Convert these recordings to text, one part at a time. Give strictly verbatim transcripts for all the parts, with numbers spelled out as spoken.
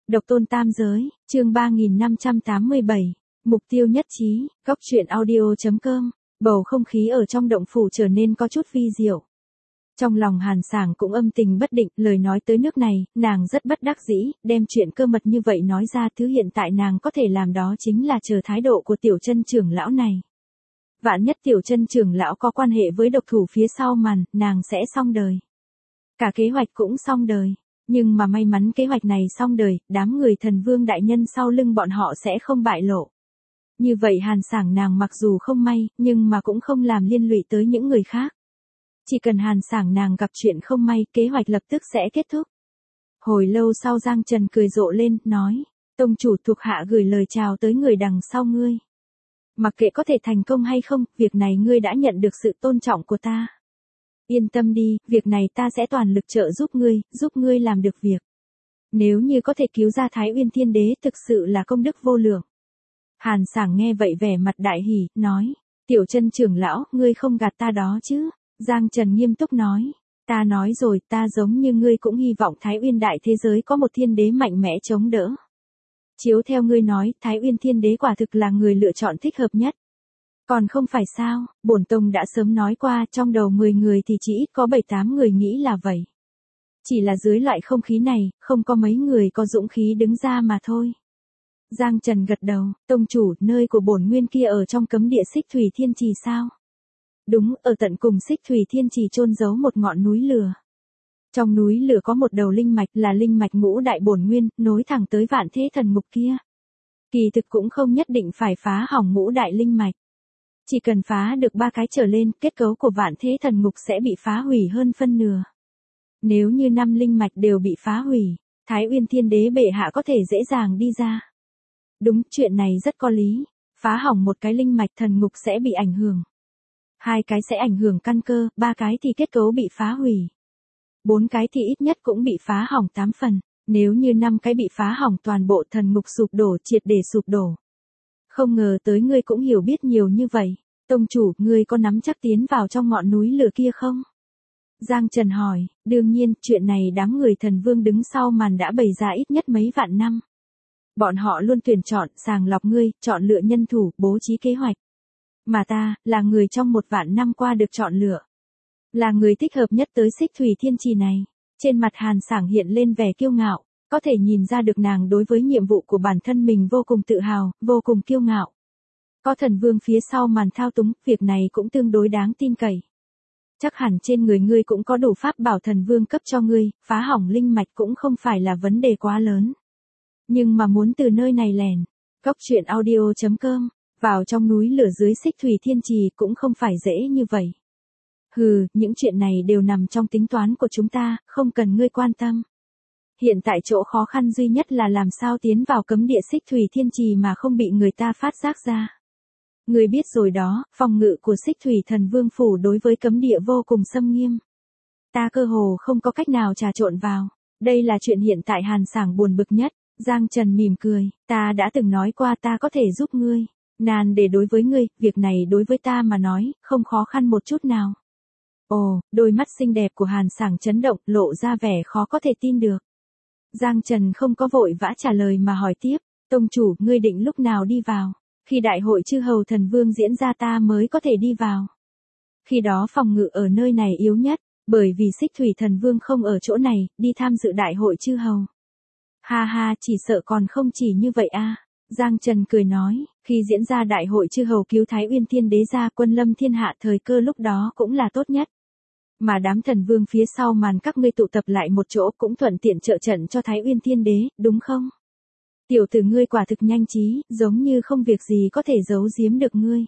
Độc tôn tam giới, chương ba nghìn năm trăm tám mươi bảy, mục tiêu nhất trí, góc truyện audio chấm com, bầu không khí ở trong động phủ trở nên có chút vi diệu. Trong lòng Hàn Sảng cũng âm tình bất định, lời nói tới nước này, nàng rất bất đắc dĩ, đem chuyện cơ mật như vậy nói ra, thứ hiện tại nàng có thể làm đó chính là chờ thái độ của tiểu chân trưởng lão này. Vạn nhất tiểu chân trưởng lão có quan hệ với độc thủ phía sau màn, nàng sẽ xong đời. Cả kế hoạch cũng xong đời. Nhưng mà may mắn kế hoạch này xong đời, đám người thần vương đại nhân sau lưng bọn họ sẽ không bại lộ. Như vậy Hàn Sảng nàng mặc dù không may, nhưng mà cũng không làm liên lụy tới những người khác. Chỉ cần Hàn Sảng nàng gặp chuyện không may, kế hoạch lập tức sẽ kết thúc. Hồi lâu sau Giang Trần cười rộ lên, nói, tông chủ thuộc hạ gửi lời chào tới người đằng sau ngươi. Mặc kệ có thể thành công hay không, việc này ngươi đã nhận được sự tôn trọng của ta. Yên tâm đi, việc này ta sẽ toàn lực trợ giúp ngươi, giúp ngươi làm được việc. Nếu như có thể cứu ra Thái Uyên Thiên Đế thực sự là công đức vô lượng. Hàn Sảng nghe vậy vẻ mặt đại hỉ, nói, tiểu chân trưởng lão, ngươi không gạt ta đó chứ. Giang Trần nghiêm túc nói, ta nói rồi, ta giống như ngươi cũng hy vọng Thái Uyên đại thế giới có một thiên đế mạnh mẽ chống đỡ. Chiếu theo ngươi nói, Thái Uyên Thiên Đế quả thực là người lựa chọn thích hợp nhất. Còn không phải sao, bổn tông đã sớm nói qua, trong đầu mười người thì chỉ ít có bảy tám người nghĩ là vậy. Chỉ là dưới loại không khí này, không có mấy người có dũng khí đứng ra mà thôi. Giang Trần gật đầu, tông chủ, nơi của bổn nguyên kia ở trong cấm địa Xích Thủy Thiên Trì sao? Đúng, ở tận cùng Xích Thủy Thiên Trì chôn giấu một ngọn núi lửa. Trong núi lửa có một đầu linh mạch là linh mạch ngũ đại bổn nguyên, nối thẳng tới vạn thế thần ngục kia. Kỳ thực cũng không nhất định phải phá hỏng ngũ đại linh mạch. Chỉ cần phá được ba cái trở lên, kết cấu của vạn thế thần ngục sẽ bị phá hủy hơn phân nửa. Nếu như năm linh mạch đều bị phá hủy, Thái Uyên Thiên Đế bệ hạ có thể dễ dàng đi ra. Đúng, chuyện này rất có lý. Phá hỏng một cái linh mạch thần ngục sẽ bị ảnh hưởng. Hai cái sẽ ảnh hưởng căn cơ, ba cái thì kết cấu bị phá hủy. Bốn cái thì ít nhất cũng bị phá hỏng tám phần. Nếu như năm cái bị phá hỏng toàn bộ thần ngục sụp đổ, triệt để sụp đổ. Không ngờ tới ngươi cũng hiểu biết nhiều như vậy. Tông chủ, ngươi có nắm chắc tiến vào trong ngọn núi lửa kia không? Giang Trần hỏi, đương nhiên, chuyện này đám người thần vương đứng sau màn đã bày ra ít nhất mấy vạn năm. Bọn họ luôn tuyển chọn, sàng lọc ngươi, chọn lựa nhân thủ, bố trí kế hoạch. Mà ta, là người trong một vạn năm qua được chọn lựa. Là người thích hợp nhất tới Xích Thủy Thiên Trì này. Trên mặt Hàn Sảng hiện lên vẻ kiêu ngạo. Có thể nhìn ra được nàng đối với nhiệm vụ của bản thân mình vô cùng tự hào, vô cùng kiêu ngạo. Có thần vương phía sau màn thao túng, việc này cũng tương đối đáng tin cậy. Chắc hẳn trên người ngươi cũng có đủ pháp bảo thần vương cấp cho ngươi, phá hỏng linh mạch cũng không phải là vấn đề quá lớn. Nhưng mà muốn từ nơi này lèn, góc truyện audio chấm com, vào trong núi lửa dưới Xích Thủy Thiên Trì cũng không phải dễ như vậy. Hừ, những chuyện này đều nằm trong tính toán của chúng ta, không cần ngươi quan tâm. Hiện tại chỗ khó khăn duy nhất là làm sao tiến vào cấm địa Xích Thủy Thiên Trì mà không bị người ta phát giác ra. Ngươi biết rồi đó, phòng ngự của Xích Thủy Thần Vương Phủ đối với cấm địa vô cùng xâm nghiêm. Ta cơ hồ không có cách nào trà trộn vào. Đây là chuyện hiện tại Hàn Sảng buồn bực nhất. Giang Trần mỉm cười, ta đã từng nói qua ta có thể giúp ngươi. Nan để đối với ngươi, việc này đối với ta mà nói, không khó khăn một chút nào. Ồ, đôi mắt xinh đẹp của Hàn Sảng chấn động, lộ ra vẻ khó có thể tin được. Giang Trần không có vội vã trả lời mà hỏi tiếp, tông chủ, ngươi định lúc nào đi vào? Khi đại hội chư hầu thần vương diễn ra ta mới có thể đi vào. Khi đó phòng ngự ở nơi này yếu nhất, bởi vì Xích Thủy Thần Vương không ở chỗ này, đi tham dự đại hội chư hầu. Ha ha, chỉ sợ còn không chỉ như vậy a. Giang Trần cười nói, khi diễn ra đại hội chư hầu cứu Thái Uyên Thiên Đế ra quân lâm thiên hạ thời cơ lúc đó cũng là tốt nhất. Mà đám thần vương phía sau màn các ngươi tụ tập lại một chỗ cũng thuận tiện trợ trận cho Thái Uyên Thiên Đế, đúng không? Tiểu tử ngươi quả thực nhanh trí, giống như không việc gì có thể giấu giếm được ngươi.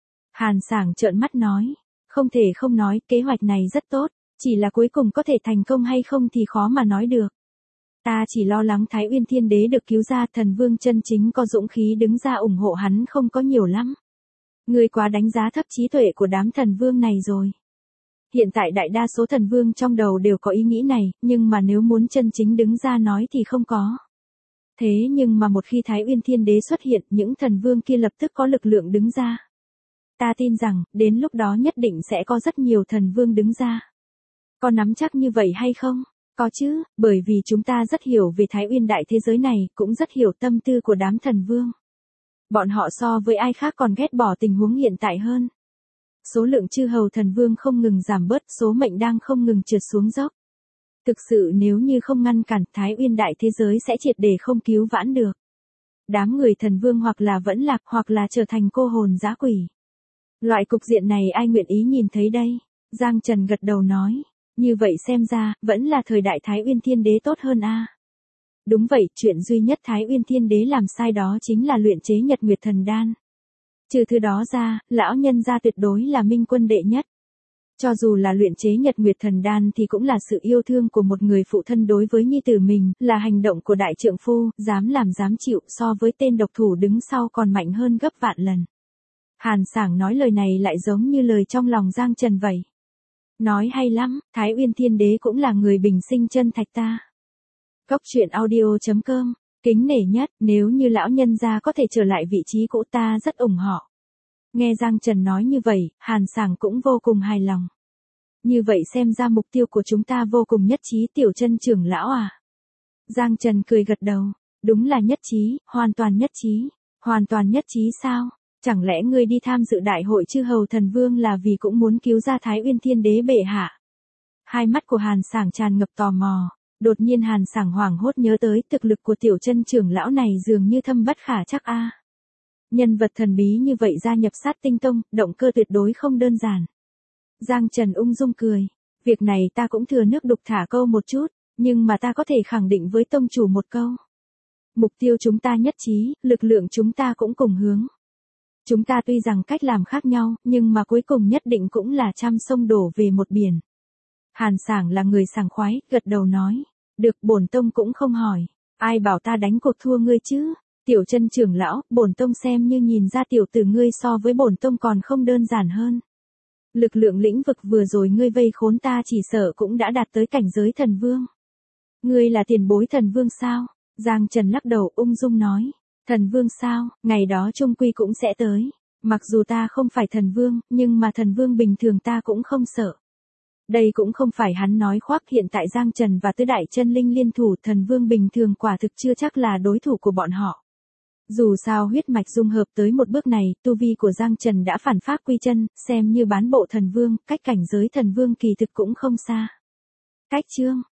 Hàn Sảng trợn mắt nói, không thể không nói, kế hoạch này rất tốt, chỉ là cuối cùng có thể thành công hay không thì khó mà nói được. Ta chỉ lo lắng Thái Uyên Thiên Đế được cứu ra, thần vương chân chính có dũng khí đứng ra ủng hộ hắn không có nhiều lắm. Ngươi quá đánh giá thấp trí tuệ của đám thần vương này rồi. Hiện tại đại đa số thần vương trong đầu đều có ý nghĩ này, nhưng mà nếu muốn chân chính đứng ra nói thì không có. Thế nhưng mà một khi Thái Uyên Thiên Đế xuất hiện, những thần vương kia lập tức có lực lượng đứng ra. Ta tin rằng, đến lúc đó nhất định sẽ có rất nhiều thần vương đứng ra. Có nắm chắc như vậy hay không? Có chứ, bởi vì chúng ta rất hiểu về Thái Uyên đại thế giới này, cũng rất hiểu tâm tư của đám thần vương. Bọn họ so với ai khác còn ghét bỏ tình huống hiện tại hơn. Số lượng chư hầu thần vương không ngừng giảm bớt, số mệnh đang không ngừng trượt xuống dốc. Thực sự nếu như không ngăn cản, Thái Uyên đại thế giới sẽ triệt để không cứu vãn được. Đám người thần vương hoặc là vẫn lạc hoặc là trở thành cô hồn dã quỷ. Loại cục diện này ai nguyện ý nhìn thấy đây? Giang Trần gật đầu nói. Như vậy xem ra, vẫn là thời đại Thái Uyên Thiên Đế tốt hơn a. Đúng vậy, chuyện duy nhất Thái Uyên Thiên Đế làm sai đó chính là luyện chế Nhật Nguyệt Thần Đan. Trừ thứ đó ra, lão nhân gia tuyệt đối là minh quân đệ nhất. Cho dù là luyện chế Nhật Nguyệt Thần Đan thì cũng là sự yêu thương của một người phụ thân đối với nhi tử mình, là hành động của đại trượng phu, dám làm dám chịu, so với tên độc thủ đứng sau còn mạnh hơn gấp vạn lần. Hàn Sảng nói lời này lại giống như lời trong lòng Giang Trần vậy. Nói hay lắm, Thái Uyên Thiên Đế cũng là người bình sinh chân thạch ta. Cốc truyện audio chấm com, kính nể nhất, nếu như lão nhân gia có thể trở lại vị trí cũ ta rất ủng họ. Nghe Giang Trần nói như vậy, Hàn Sảng cũng vô cùng hài lòng. Như vậy xem ra mục tiêu của chúng ta vô cùng nhất trí, Tiểu Chân trưởng lão à. Giang Trần cười gật đầu, đúng là nhất trí, hoàn toàn nhất trí. Hoàn toàn nhất trí sao? Chẳng lẽ ngươi đi tham dự đại hội chư hầu thần vương là vì cũng muốn cứu ra Thái Uyên Thiên Đế bệ hạ? Hai mắt của Hàn Sảng tràn ngập tò mò, đột nhiên Hàn Sảng hoảng hốt nhớ tới thực lực của Tiểu Chân trưởng lão này dường như thâm bất khả trắc a. Nhân vật thần bí như vậy gia nhập Sát Tinh Tông, động cơ tuyệt đối không đơn giản. Giang Trần ung dung cười, việc này ta cũng thừa nước đục thả câu một chút, nhưng mà ta có thể khẳng định với tông chủ một câu. Mục tiêu chúng ta nhất trí, lực lượng chúng ta cũng cùng hướng. Chúng ta tuy rằng cách làm khác nhau, nhưng mà cuối cùng nhất định cũng là trăm sông đổ về một biển. Hàn Sảng là người sảng khoái, gật đầu nói, được, bổn tông cũng không hỏi, ai bảo ta đánh cuộc thua ngươi chứ? Tiểu Chân trưởng lão, bổn tông xem như nhìn ra tiểu tử ngươi so với bổn tông còn không đơn giản hơn. Lực lượng lĩnh vực vừa rồi ngươi vây khốn ta chỉ sợ cũng đã đạt tới cảnh giới thần vương. Ngươi là tiền bối thần vương sao? Giang Trần lắc đầu ung dung nói, thần vương sao, ngày đó chung quy cũng sẽ tới. Mặc dù ta không phải thần vương, nhưng mà thần vương bình thường ta cũng không sợ. Đây cũng không phải hắn nói khoác, hiện tại Giang Trần và Tứ Đại Chân Linh liên thủ, thần vương bình thường quả thực chưa chắc là đối thủ của bọn họ. Dù sao huyết mạch dung hợp tới một bước này, tu vi của Giang Trần đã phản pháp quy chân, xem như bán bộ thần vương, cách cảnh giới thần vương kỳ thực cũng không xa. Cách chương